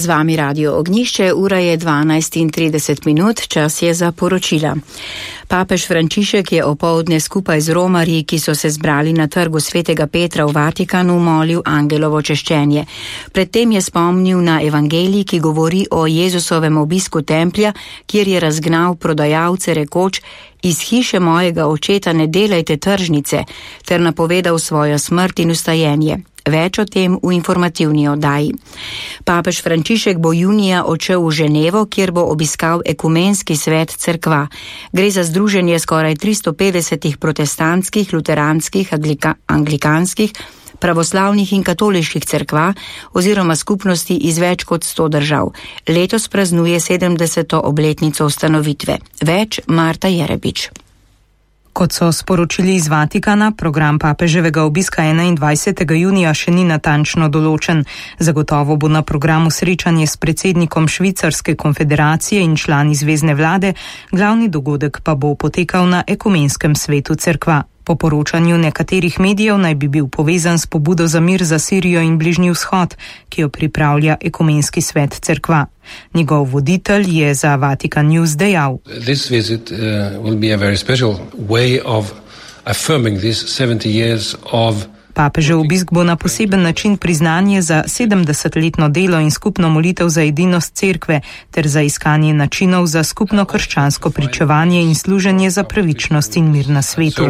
Z vami Radio Ognjišče, ura je 12:30, čas je za poročila. Papež Frančišek je opoldne skupaj z romarji, ki so se zbrali na trgu Svetega Petra v Vatikanu, molil angelovo češčenje. Predtem je spomnil na evangelij, ki govori o Jezusovem obisku templja, kjer je razgnal prodajalce rekoč: "Iz hiše mojega očeta ne delajte tržnice", ter napovedal svojo smrt in vstajenje. Več o tem v informativni oddaji. Papež Frančišek bo junija odšel v Ženevo, kjer bo obiskal ekumenski svet cerkva. Gre za združenje skoraj 350 protestantskih, luteranskih, anglikanskih, pravoslavnih in katoliških cerkva oziroma skupnosti iz več kot 100 držav. Letos praznuje 70. obletnico ustanovitve. Več Marta Jerebič. Kot so sporočili iz Vatikana, program papeževega obiska 21. junija še ni natančno določen. Zagotovo bo na programu srečanje s predsednikom Švicarske konfederacije in člani zvezne vlade, glavni dogodek pa bo potekal na ekumenskem svetu cerkva. Po poročanju nekaterih medijev naj bi bil povezan s pobudo za mir za Sirijo in Bližnji vzhod, ki jo pripravlja ekumenski svet cerkva. Njegov voditelj je za Vatican News dejal: This visit will be a very special way of affirming this 70 years of Papežev obisk bo na poseben način priznanje za 70-letno delo in skupno molitev za edinost cerkve ter za iskanje načinov za skupno krščansko pričevanje in služenje za pravičnost in mir na svetu.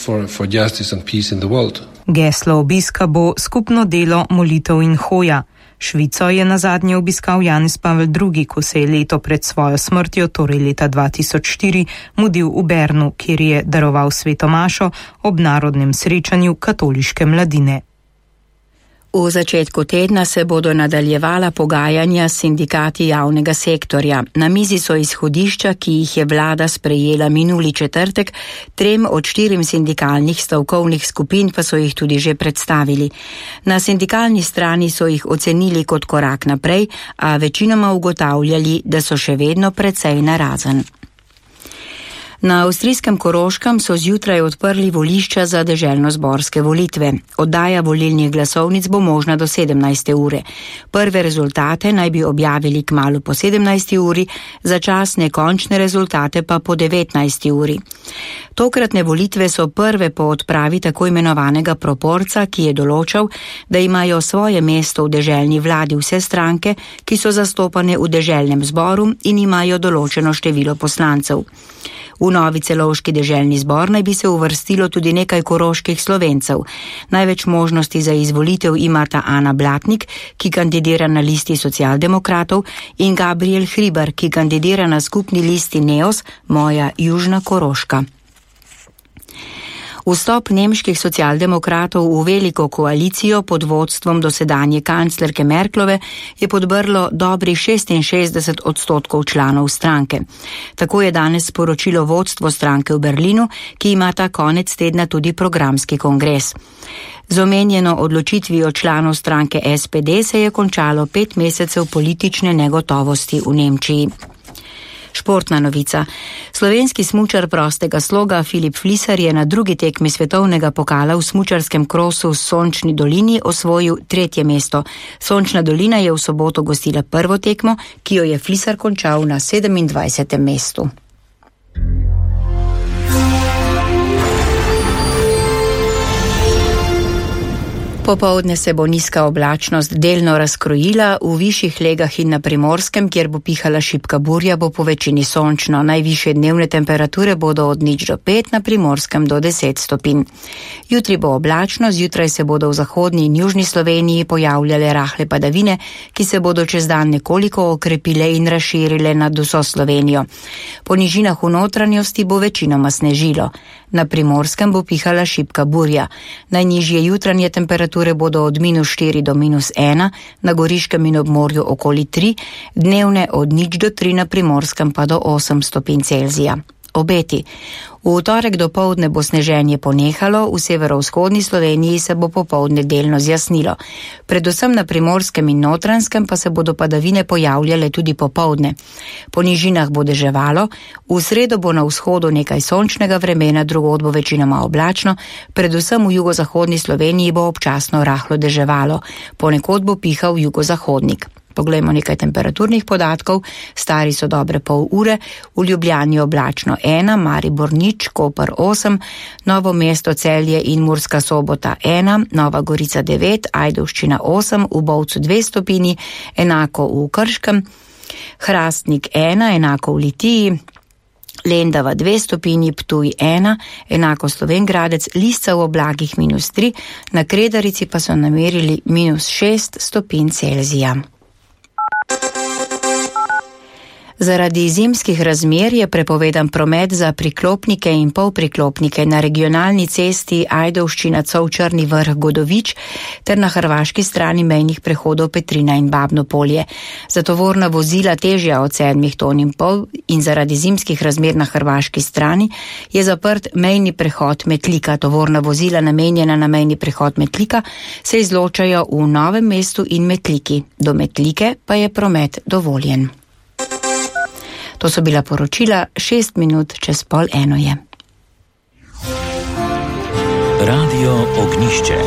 Geslo obiska bo skupno delo, molitev in hoja. Švico je nazadnje obiskal Janez Pavel II, ko se je leto pred svojo smrtjo, torej leta 2004, mudil v Bernu, kjer je daroval sveto mašo ob narodnem srečanju katoliške mladine. V začetku tedna se bodo nadaljevala pogajanja s sindikati javnega sektorja. Na mizi so izhodišča, ki jih je vlada sprejela minuli četrtek, 3 od 4 sindikalnih stavkovnih skupin pa so jih tudi že predstavili. Na sindikalni strani so jih ocenili kot korak naprej, a večinoma ugotavljali, da so še vedno precej narazen. Na avstrijskem Koroškem so zjutraj odprli volišča za deželno-zborske volitve. Oddaja volilnih glasovnic bo možna do 17. ure. Prve rezultate naj bi objavili kmalu po 17. uri, začasne končne rezultate pa po 19. uri. Tokratne volitve so prve po odpravi tako imenovanega proporca, ki je določal, da imajo svoje mesto v deželni vladi vse stranke, ki so zastopane v deželnem zboru in imajo določeno število poslancev. V novi celovški deželni zbor naj bi se uvrstilo tudi nekaj koroških Slovencev. Največ možnosti za izvolitev imata Ana Blatnik, ki kandidira na listi socialdemokratov, in Gabriel Hribar, ki kandidira na skupni listi Neos, Moja Južna Koroška. Vstop nemških socialdemokratov v veliko koalicijo pod vodstvom dosedanje kanclerke Merklove je podprlo dobrih 66% članov stranke. Tako je danes sporočilo vodstvo stranke v Berlinu, ki ima ta konec tedna tudi programski kongres. Z omenjeno odločitvijo članov stranke SPD se je končalo 5 mesecev politične negotovosti v Nemčiji. Športna novica. Slovenski smučar prostega sloga Filip Flisar je na drugi tekmi svetovnega pokala v smučarskem krosu v Sončni dolini osvojil 3. mesto. Sončna dolina je v soboto gostila prvo tekmo, ki jo je Flisar končal na 27. mestu. Popoldne se bo nizka oblačnost delno razkrojila, v višjih legah in na Primorskem, kjer bo pihala šibka burja, bo po večini sončno. Najvišje dnevne temperature bodo od 0 do 5, na Primorskem do 10 stopinj. Jutri bo oblačno, zjutraj se bodo v zahodni in južni Sloveniji pojavljale rahle padavine, ki se bodo čez dan nekoliko okrepile in razširile nad vso Slovenijo. Po nižinah v notranjosti bo večinoma snežilo. Na Primorskem bo pihala šibka burja. Najnižje jutranje temperature bodo od -4 do -1, na Goriškem in ob morju okoli 3, dnevne od 0 do 3, na Primorskem pa do 8 stopinj Celzija. Obeti. V torek dopoldne bo sneženje ponehalo, v severovzhodni Sloveniji se bo popoldne delno zjasnilo. Predvsem na Primorskem in Notranjskem pa se bodo padavine pojavljale tudi popoldne. Po nižinah bo deževalo, v sredo bo na vzhodu nekaj sončnega vremena, drugod bo večinoma oblačno, predvsem v jugozahodni Sloveniji bo občasno rahlo deževalo, ponekod bo pihal jugozahodnik. Poglejmo nekaj temperaturnih podatkov. Stari so dobre pol ure, v Ljubljani oblačno 1, Maribor 0, Koper 8, Novo mesto, Celje in Murska Sobota 1, Nova Gorica 9, Ajdovščina 8, v Bovcu 2 stopinji, enako v Krškem, Hrastnik 1, enako v Litiji, Lendava 2 stopinji, Ptuj 1, enako Slovenj Gradec, Lisca v oblakih -3, na Kredarici pa so namerili -6 stopinj Celzija. Zaradi zimskih razmer je prepovedan promet za priklopnike in polpriklopnike na regionalni cesti Ajdovščina-Cov-Črni Vrh-Godovič ter na hrvaški strani mejnih prehodov Petrina in Babno Polje. Za tovorna vozila težja od 7,5 ton in zaradi zimskih razmer na hrvaški strani je zaprt mejni prehod Metlika. Tovorna vozila namenjena na mejni prehod Metlika se izločajo v Novem mestu in Metliki. Do Metlike pa je promet dovoljen. To so bila poročila, 6 minut čez 12:30 je. Radio Ognišče.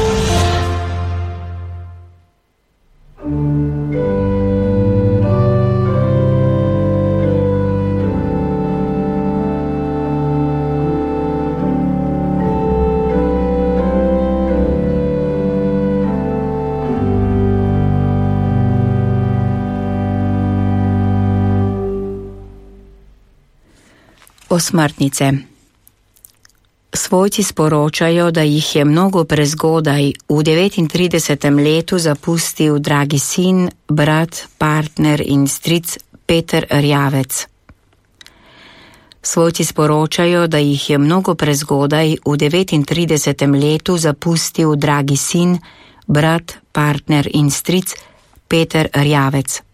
Osmrtnice. Svojci sporočajo, da jih je mnogo prezgodaj v 39. letu zapustil dragi sin, brat, partner in stric Peter Rjavec. Svojci sporočajo, da jih je mnogo prezgodaj v 39. letu zapustil dragi sin, brat, partner in stric Peter Rjavec.